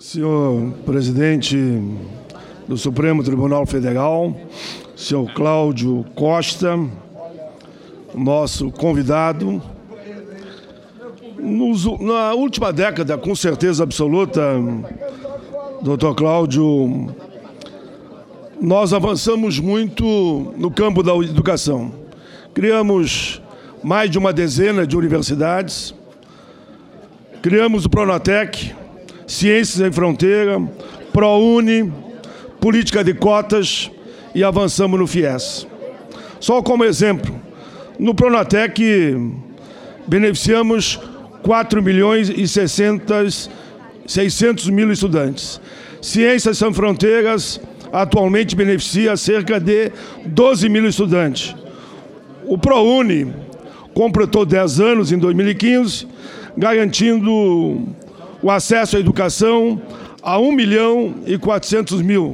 Senhor presidente do Supremo Tribunal Federal, senhor Cláudio Costa, nosso convidado. Na última década, com certeza absoluta, doutor Cláudio, nós avançamos muito no campo da educação. Criamos mais de uma dezena de universidades, criamos o Pronatec, Ciências Sem Fronteira, ProUni, política de cotas e avançamos no FIES. Só como exemplo, no Pronatec beneficiamos 4.600.000 estudantes. Ciências Sem Fronteiras atualmente beneficia cerca de 12.000 estudantes. O ProUni completou 10 anos em 2015, garantindo o acesso à educação a 1.400.000,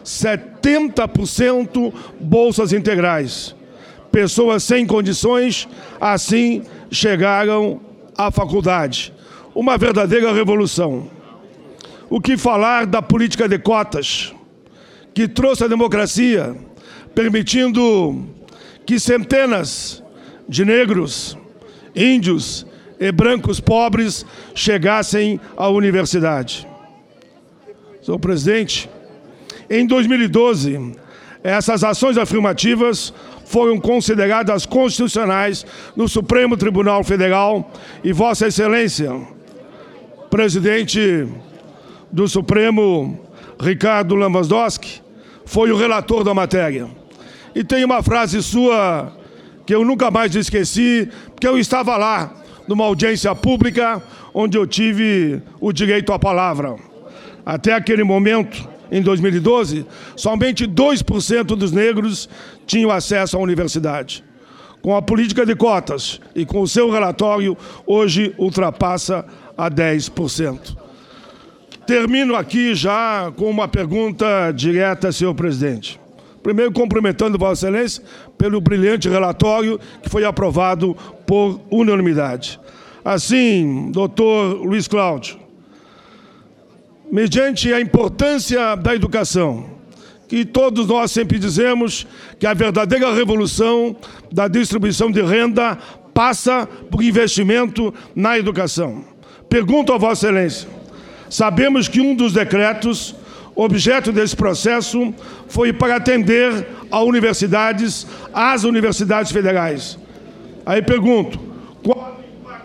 70% bolsas integrais. Pessoas sem condições, assim, chegaram à faculdade. Uma verdadeira revolução. O que falar da política de cotas, que trouxe a democracia, permitindo que centenas de negros, índios e brancos pobres chegassem à universidade. Senhor presidente, em 2012, essas ações afirmativas foram consideradas constitucionais no Supremo Tribunal Federal e Vossa Excelência, presidente do Supremo, Ricardo Lewandowski, foi o relator da matéria. E tem uma frase sua que eu nunca mais esqueci, porque eu estava lá, numa audiência pública, onde eu tive o direito à palavra. Até aquele momento, em 2012, somente 2% dos negros tinham acesso à universidade. Com a política de cotas e com o seu relatório, hoje ultrapassa a 10%. Termino aqui já com uma pergunta direta, senhor presidente. Primeiro, cumprimentando Vossa Excelência pelo brilhante relatório que foi aprovado por unanimidade. Assim, doutor Luiz Cláudio, mediante a importância da educação, que todos nós sempre dizemos que a verdadeira revolução da distribuição de renda passa por investimento na educação. Pergunto a Vossa Excelência, sabemos que um dos decretos objeto desse processo foi para atender às universidades federais. Aí pergunto, qual...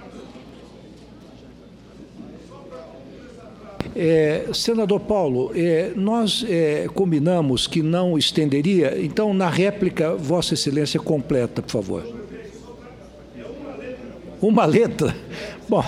Senador Paulo, nós combinamos que não estenderia, então na réplica Vossa Excelência completa, por favor. Uma letra? Bom,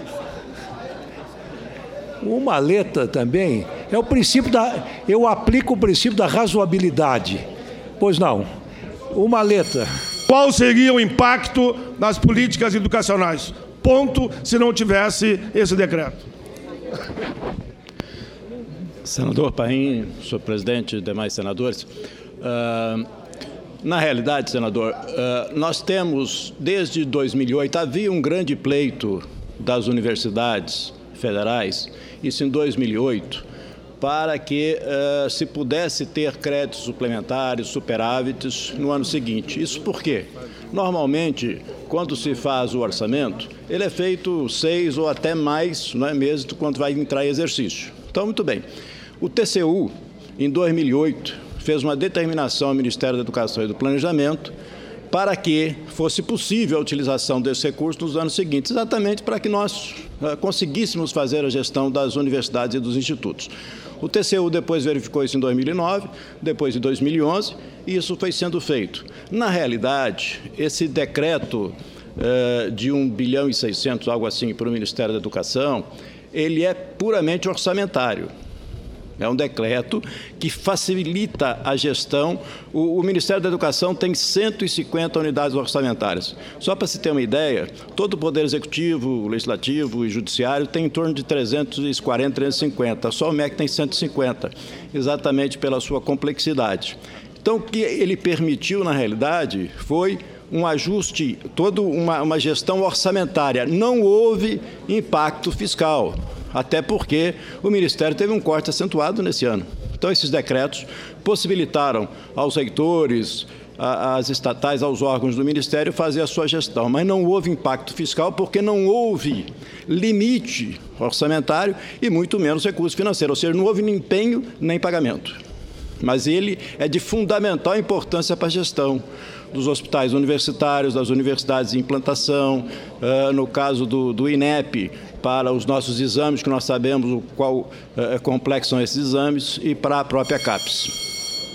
uma letra também é o princípio da... Eu aplico o princípio da razoabilidade. Pois não. Uma letra. Qual seria o impacto nas políticas educacionais? Ponto, se não tivesse esse decreto. Senador Paim, senhor presidente e demais senadores, na realidade, senador, nós temos, desde 2008, havia um grande pleito das universidades federais, isso em 2008, para que se pudesse ter créditos suplementares, superávites no ano seguinte. Isso por quê? Normalmente, quando se faz o orçamento, ele é feito 6 ou até mais, não é mesmo, quando vai entrar em exercício. Então, muito bem. O TCU, em 2008, fez uma determinação ao Ministério da Educação e do Planejamento para que fosse possível a utilização desse recurso nos anos seguintes, exatamente para que nós conseguíssemos fazer a gestão das universidades e dos institutos. O TCU depois verificou isso em 2009, depois em 2011, e isso foi sendo feito. Na realidade, esse decreto de 1,6 bilhão, algo assim, para o Ministério da Educação, ele é puramente orçamentário. É um decreto que facilita a gestão. O Ministério da Educação tem 150 unidades orçamentárias. Só para se ter uma ideia, todo o Poder Executivo, Legislativo e Judiciário tem em torno de 340, 350. Só o MEC tem 150, exatamente pela sua complexidade. Então, o que ele permitiu, na realidade, foi um ajuste, toda uma gestão orçamentária. Não houve impacto fiscal. até porque o Ministério teve um corte acentuado nesse ano. Então, esses decretos possibilitaram aos reitores, às estatais, aos órgãos do Ministério fazer a sua gestão, mas não houve impacto fiscal porque não houve limite orçamentário e muito menos recurso financeiro, ou seja, não houve nem empenho nem pagamento. Mas ele é de fundamental importância para a gestão dos hospitais universitários, das universidades de implantação, no caso do INEP, para os nossos exames, que nós sabemos o qual complexo são esses exames, e para a própria CAPES.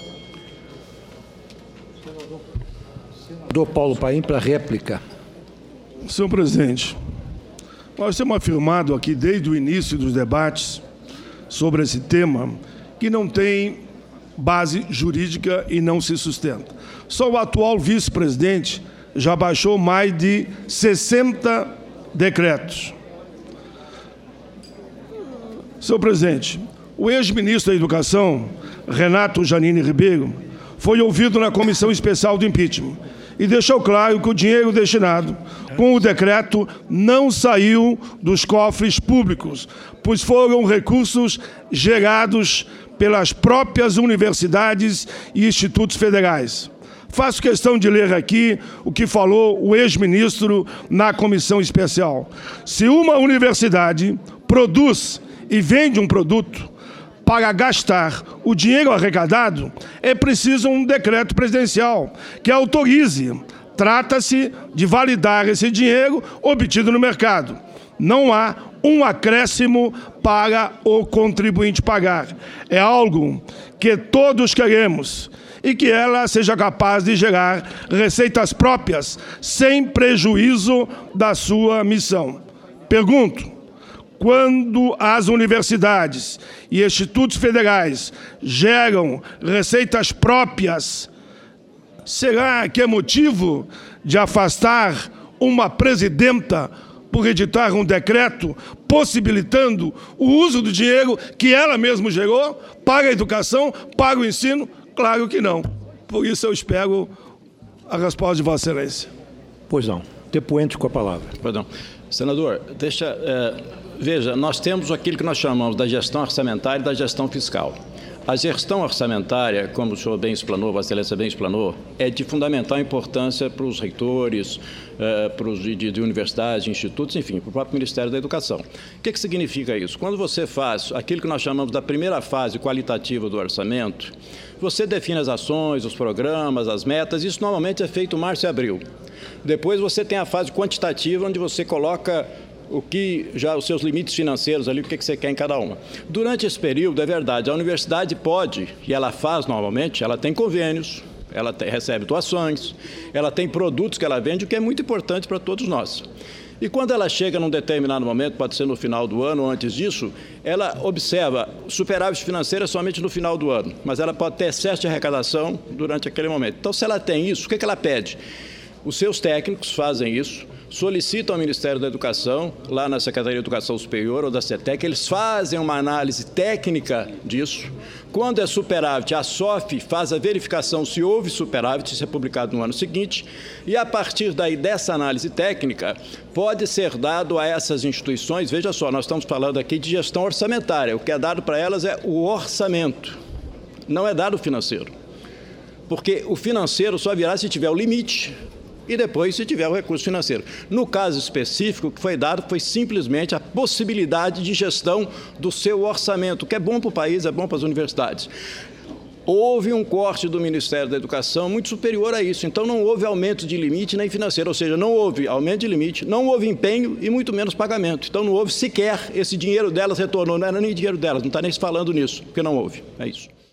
Senador Paulo Paim, para réplica. Senhor presidente, nós temos afirmado aqui desde o início dos debates sobre esse tema que não tem base jurídica e não se sustenta. Só o atual vice-presidente já baixou mais de 60 decretos. Senhor presidente, o ex-ministro da Educação, Renato Janine Ribeiro, foi ouvido na Comissão Especial do Impeachment e deixou claro que o dinheiro destinado com o decreto não saiu dos cofres públicos, pois foram recursos gerados pelas próprias universidades e institutos federais. Faço questão de ler aqui o que falou o ex-ministro na comissão especial. Se uma universidade produz e vende um produto, para gastar o dinheiro arrecadado, é preciso um decreto presidencial que autorize. Trata-se de validar esse dinheiro obtido no mercado. Não há um acréscimo para o contribuinte pagar. É algo que todos queremos e que ela seja capaz de gerar receitas próprias sem prejuízo da sua missão. Pergunto: quando as universidades e institutos federais geram receitas próprias, será que é motivo de afastar uma presidenta por editar um decreto possibilitando o uso do dinheiro que ela mesma gerou para a educação, para o ensino? Claro que não. Por isso eu espero a resposta de Vossa Excelência. Pois não. Depoente com a palavra. Perdão. Senador, veja, nós temos aquilo que nós chamamos da gestão orçamentária e da gestão fiscal. A gestão orçamentária, como o senhor bem explanou, Vossa Excelência bem explanou, é de fundamental importância para os reitores, para os de universidades, de institutos, enfim, para o próprio Ministério da Educação. O que significa isso? Quando você faz aquilo que nós chamamos da primeira fase qualitativa do orçamento, você define as ações, os programas, as metas, isso normalmente é feito em março e abril. Depois você tem a fase quantitativa, onde você coloca os seus limites financeiros ali, o que você quer em cada uma. Durante esse período, é verdade, a universidade pode, e ela faz normalmente, ela tem convênios, ela recebe doações, ela tem produtos que ela vende, o que é muito importante para todos nós. E quando ela chega num determinado momento, pode ser no final do ano ou antes disso, ela observa superávit financeiro somente no final do ano, mas ela pode ter excesso de arrecadação durante aquele momento. Então, se ela tem isso, o que ela pede? Os seus técnicos fazem isso, solicitam ao Ministério da Educação, lá na Secretaria de Educação Superior ou da CETEC, eles fazem uma análise técnica disso. Quando é superávit, a SOF faz a verificação se houve superávit, isso é publicado no ano seguinte, e a partir daí dessa análise técnica, pode ser dado a essas instituições, veja só, nós estamos falando aqui de gestão orçamentária, o que é dado para elas é o orçamento, não é dado o financeiro. Porque o financeiro só virá se tiver o limite, e depois se tiver o recurso financeiro. No caso específico, o que foi dado foi simplesmente a possibilidade de gestão do seu orçamento, que é bom para o país, é bom para as universidades. Houve um corte do Ministério da Educação muito superior a isso, então não houve aumento de limite nem financeiro, ou seja, não houve aumento de limite, não houve empenho e muito menos pagamento. Então não houve sequer esse dinheiro delas retornou, não era nem dinheiro delas, não está nem se falando nisso, porque não houve. É isso.